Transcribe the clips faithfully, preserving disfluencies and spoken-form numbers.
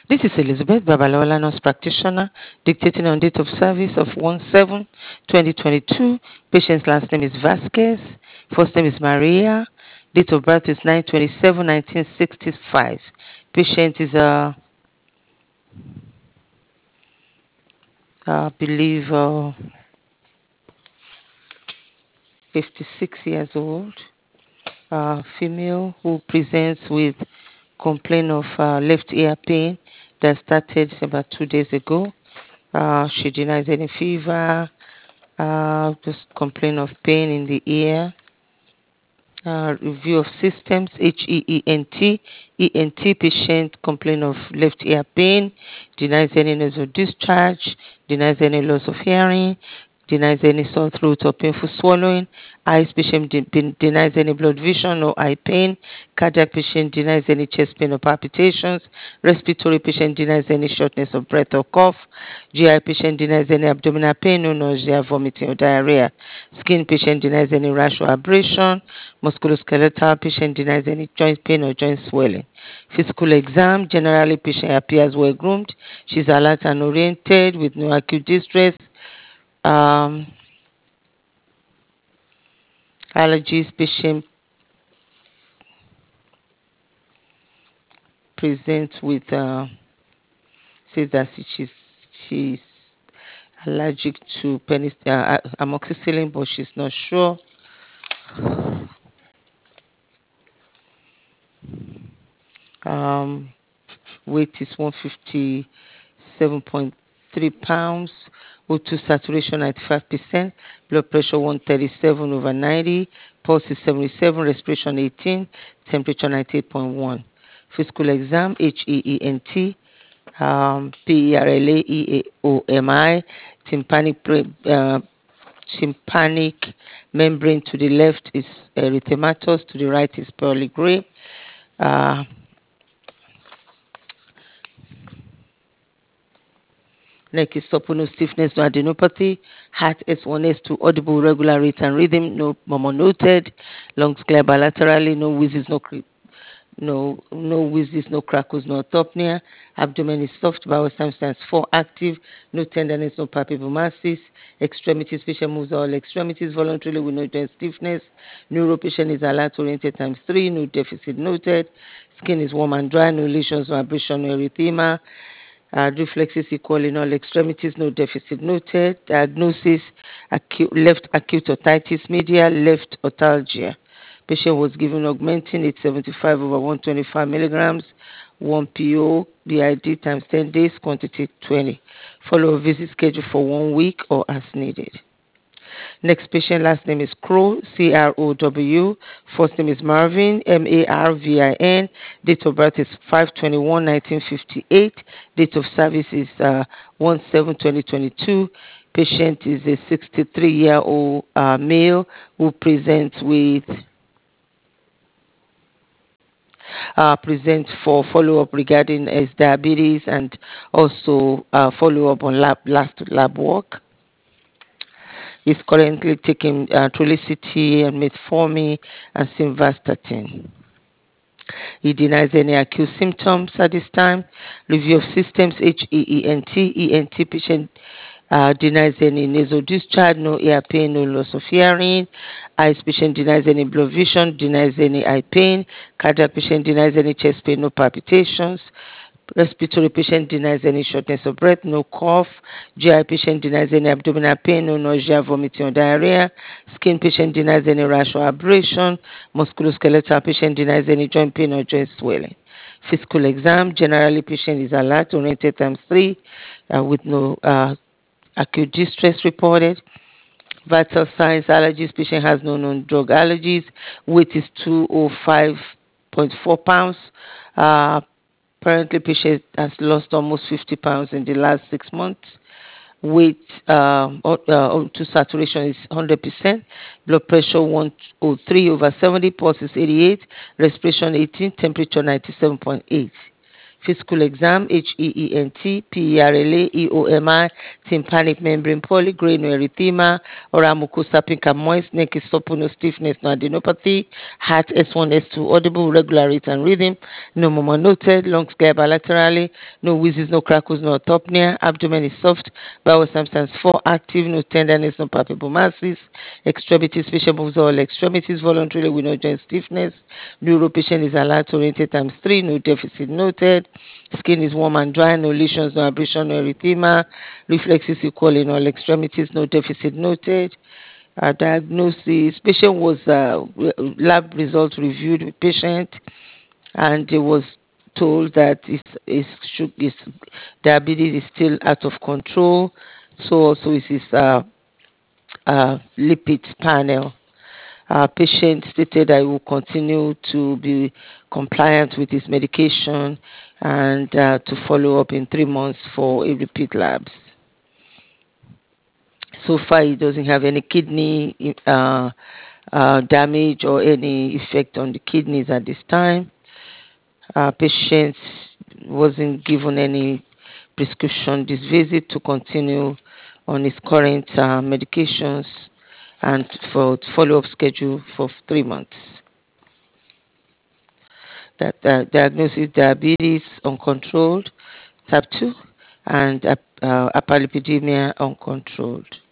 This is Elizabeth Babalola, nurse practitioner, dictating on date of service of one seven twenty twenty-two. Patient's last name is Vasquez. First name is Maria. Date of birth is nine twenty-seven nineteen sixty-five. Patient is, uh, I believe, uh, fifty-six years old. Uh, female who presents with complaint of uh, left ear pain that started about two days ago. Uh, she denies any fever, uh, just complain of pain in the ear. Uh, review of systems, H E E N T. E N T patient complain of left ear pain, denies any nasal discharge, denies any loss of hearing, denies any sore throat or painful swallowing. Eyes patient de- denies any blood vision or eye pain. Cardiac patient denies any chest pain or palpitations. Respiratory patient denies any shortness of breath or cough. G I patient denies any abdominal pain, no nausea, vomiting or diarrhea. Skin patient denies any rash or abrasion. Musculoskeletal patient denies any joint pain or joint swelling. Physical exam, generally patient appears well groomed. She's alert and oriented with no acute distress. Um, allergies, patient present with, uh, says that she's, she's allergic to penicillin, uh, amoxicillin, but she's not sure. Um, weight is one hundred fifty-seven point three pounds. O two saturation ninety-five percent. Blood pressure one thirty-seven over ninety. Pulse is seventy-seven. Respiration eighteen. Temperature ninety-eight point one. Physical exam, H E E N T. Um, P E R L A E A O M I. Tympanic, uh, tympanic membrane to the left is erythematous, to the right is pearly gray. Uh, Neck is supple, no stiffness, no adenopathy. Heart S one, S two, audible, regular rate and rhythm, no murmur noted. Lungs clear bilaterally, no wheezes, no cre- no no wheezes, no crackles, no orthopnea. Abdomen is soft, bowel sometimes four active, no tenderness, no palpable masses. Extremities, patient moves all extremities voluntarily with no joint stiffness. Neuro patient is alert oriented times three, no deficit noted. Skin is warm and dry, no lesions, no abrasion, no erythema. Uh, reflexes equal in all extremities, no deficit noted. Diagnosis, acute, left acute otitis media, left otalgia. Patient was given augmentin, it's seventy-five over one hundred twenty-five milligrams, one P O, B I D times ten days, quantity twenty. Follow a visit schedule for one week or as needed. Next patient, last name is Crow, C R O W. First name is Marvin, M A R V I N. Date of birth is five twenty-one nineteen fifty-eight. Date of service is uh, one seven twenty twenty-two. Patient is a sixty-three-year-old uh, male who presents with uh, present for follow-up regarding his diabetes and also uh, follow-up on lab, last lab work. He's currently taking uh, Trulicity and Metformin and Simvastatin. He denies any acute symptoms at this time. Review of systems, H E E N T. E N T patient uh, denies any nasal discharge, no ear pain, no loss of hearing. Eyes patient denies any blood vision, denies any eye pain. Cardiac patient denies any chest pain, no palpitations. Respiratory patient denies any shortness of breath, no cough. G I patient denies any abdominal pain, no nausea, vomiting, or diarrhea. Skin patient denies any rash or abrasion. Musculoskeletal patient denies any joint pain or joint swelling. Physical exam, generally patient is alert, oriented times three, uh, with no uh, acute distress reported. Vital signs, allergies, patient has no known drug allergies. Weight is two hundred five point four pounds. Uh, Apparently, patient has lost almost fifty pounds in the last six months. Weight um, uh, to saturation is one hundred percent. Blood pressure one oh three over seventy. Pulse is eighty-eight. Respiration eighteen. Temperature ninety-seven point eight. physical exam, H E E N T, P E R L A, E O M I, tympanic membrane polygrade, no erythema, oral mucosa pink and moist, neck is supple, no stiffness, no adenopathy, heart S one, S two, audible, regular rate and rhythm, no murmur noted, lungs clear bilaterally, no wheezes, no crackles, no autopnea, abdomen is soft, bowel substance four active, no tenderness, no palpable masses, extremities, patient moves all extremities voluntarily with no joint stiffness, neuro patient is allowed to orientate times three, no deficit noted, skin is warm and dry, no lesions, no abrasion, no erythema, reflexes equal in all extremities, no deficit noted. Uh, diagnosis, patient was uh, lab result reviewed with patient, and it was told that his, his, his diabetes is still out of control. So also is his uh, uh, lipids panel. Our patient stated that he will continue to be compliant with his medication and uh, to follow up in three months for a repeat labs. So far, he doesn't have any kidney uh, uh, damage or any effect on the kidneys at this time. Our patient wasn't given any prescription this visit to continue on his current uh, medications and for follow-up schedule for three months. That uh, diagnosis diabetes uncontrolled, type two, and uh, uh, hyperlipidemia uncontrolled.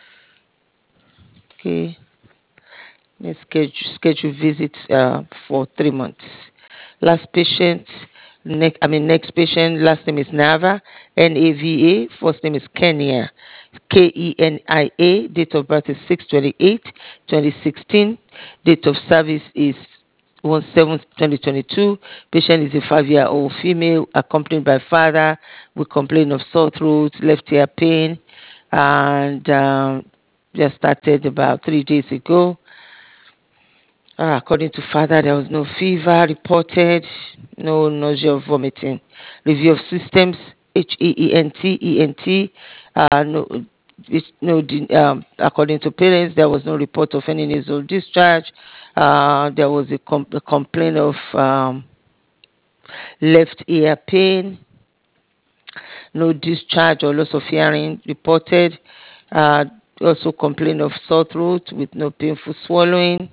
Okay. Next schedule, schedule visit uh, for three months. Last patient, next, I mean next patient, last name is Nava, N A V A, first name is Kenya, K E N I A, date of birth is six twenty-eight twenty sixteen, date of service is one seven twenty twenty-two, patient is a five-year-old female accompanied by father with complaint of sore throat, left ear pain, and um, just started about three days ago. Uh, according to father, there was no fever reported, no nausea or vomiting. Review of systems, H E E N T, E N T. Uh, no, it's no, um, according to parents, there was no report of any nasal discharge. Uh, there was a, com- a complaint of um, left ear pain, no discharge or loss of hearing reported. Uh, also complaint of sore throat with no painful swallowing.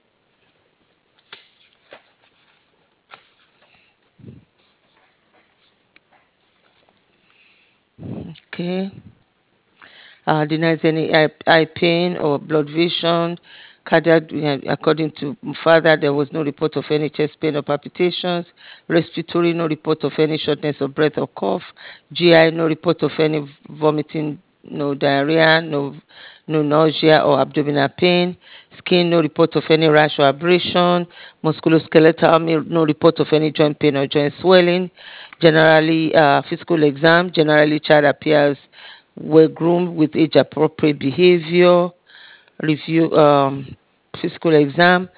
Okay. Uh, denies any eye, eye pain or blood vision. Cardiac, uh, according to father, there was no report of any chest pain or palpitations. Respiratory, no report of any shortness of breath or cough. G I, no report of any vomiting, no diarrhea, no no nausea or abdominal pain. Skin, no report of any rash or abrasion. Musculoskeletal, no report of any joint pain or joint swelling. Generally, uh, physical exam, generally child appears well groomed with age appropriate behavior. Review um, physical exam.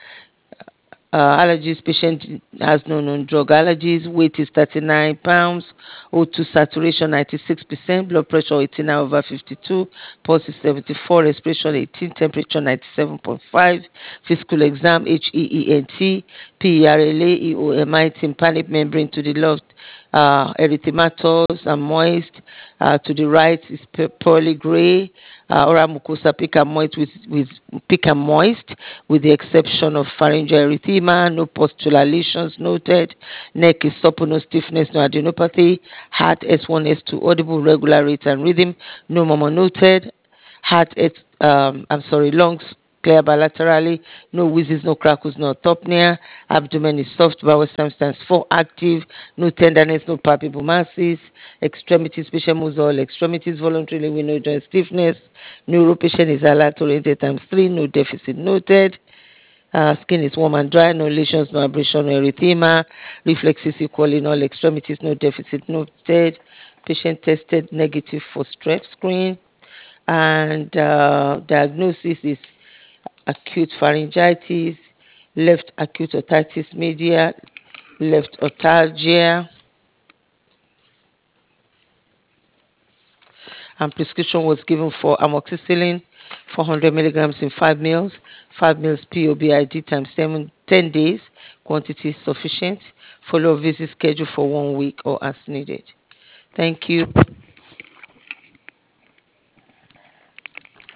Uh, allergies, patient has no known drug allergies. Weight is thirty-nine pounds. O two saturation ninety-six percent. Blood pressure eighty-nine over fifty-two. Pulse is seventy-four. Respiration eighteen. Temperature ninety-seven point five. Physical exam, H E E N T, P E R L A, E O M I, tympanic membrane to the left, uh, erythematous and moist. Uh, to the right is pearly gray. Uh, oral mucosa pink and moist with, with pink and moist, with the exception of pharyngeal erythema. No postural lesions noted. Neck is supple, no stiffness, no adenopathy. Heart S one, S two, audible, regular rate and rhythm. No murmur noted. Heart, um, I'm sorry, lungs clear bilaterally, no wheezes, no crackles, no autopnea. Abdomen is soft, bowel substance four active, no tenderness, no palpable masses. Extremities, patient moves all extremities voluntarily with no joint stiffness. Neuro patient is allowed to orientate times three, no deficit noted. Uh, skin is warm and dry, no lesions, no abrasion, no erythema. Reflexes equal in all extremities, no deficit noted. Patient tested negative for strep screen, and uh, diagnosis is acute pharyngitis, left acute otitis media, left otalgia, and prescription was given for amoxicillin, four hundred milligrams in five meals, five meals P O B I D times seven, ten days, quantity sufficient. Follow-up visit schedule for one week or as needed. Thank you.